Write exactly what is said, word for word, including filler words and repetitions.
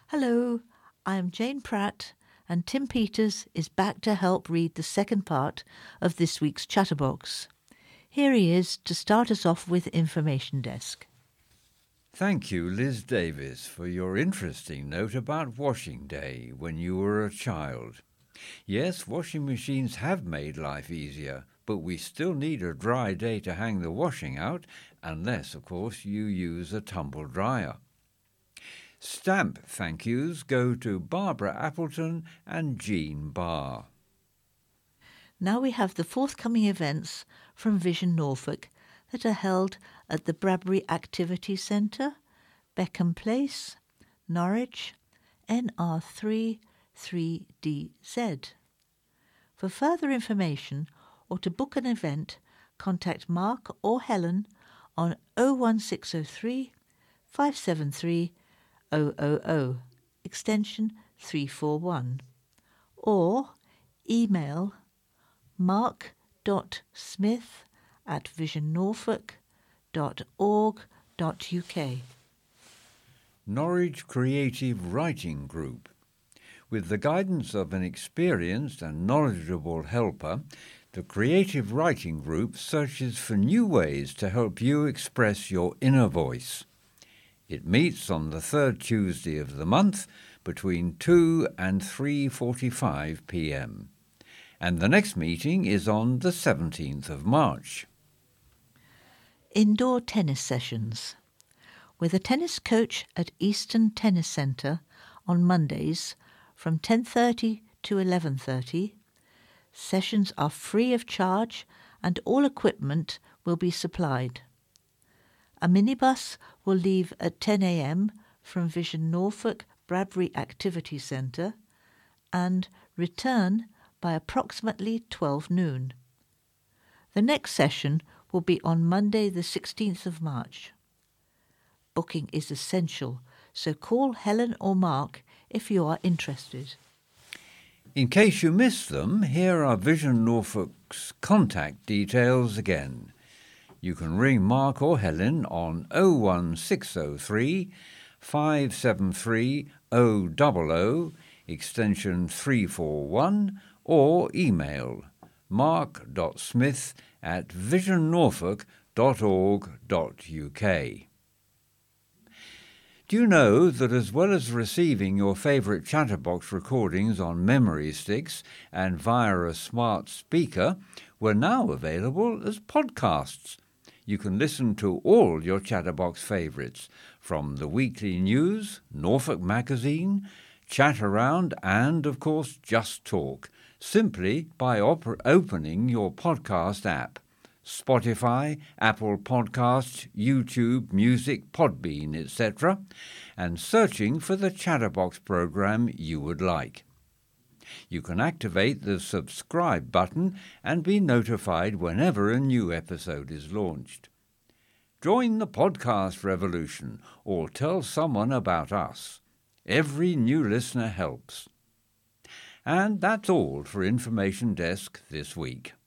Hello, I am Jane Pratt, and Tim Peters is back to help read the second part of this week's Chatterbox. Here he is to start us off with Information Desk. Thank you, Liz Davis, for your interesting note about washing day when you were a child. Yes, washing machines have made life easier, but we still need a dry day to hang the washing out, unless, of course, you use a tumble dryer. Stamp thank yous go to Barbara Appleton and Jean Barr. Now we have the forthcoming events from Vision Norfolk that are held at the Bradbury Activity Centre, Beckham Place, Norwich, N R three three D Z. For further information or to book an event, contact Mark or Helen on oh one six oh three, five seven three, oh oh oh, extension three four one, or email mark.smith at visionnorfolk.org.uk. Norwich Creative Writing Group. With the guidance of an experienced and knowledgeable helper, the Creative Writing Group searches for new ways to help you express your inner voice. It meets on the third Tuesday of the month between two and three forty-five p m, and the next meeting is on the seventeenth of March. Indoor tennis sessions. With a tennis coach at Easton Tennis Centre on Mondays from ten thirty to eleven thirty. Sessions are free of charge and all equipment will be supplied. A minibus will leave at ten a m from Vision Norfolk Bradbury Activity Centre and return by approximately twelve noon. The next session will be on Monday the sixteenth of March. Booking is essential, so call Helen or Mark if you are interested. In case you missed them, here are Vision Norfolk's contact details again. You can ring Mark or Helen on oh one six oh three, five seven three, oh oh oh, extension three four one, or email mark.smith at visionnorfolk.org.uk. Do you know that as well as receiving your favourite Chatterbox recordings on memory sticks and via a smart speaker, we're now available as podcasts? You can listen to all your Chatterbox favourites, from the weekly news, Norfolk Magazine, Chat Around and, of course, Just Talk, simply by op- opening your podcast app. Spotify, Apple Podcasts, YouTube, Music, Podbean, et cetera, and searching for the Chatterbox program you would like. You can activate the subscribe button and be notified whenever a new episode is launched. Join the podcast revolution or tell someone about us. Every new listener helps. And that's all for Information Desk this week.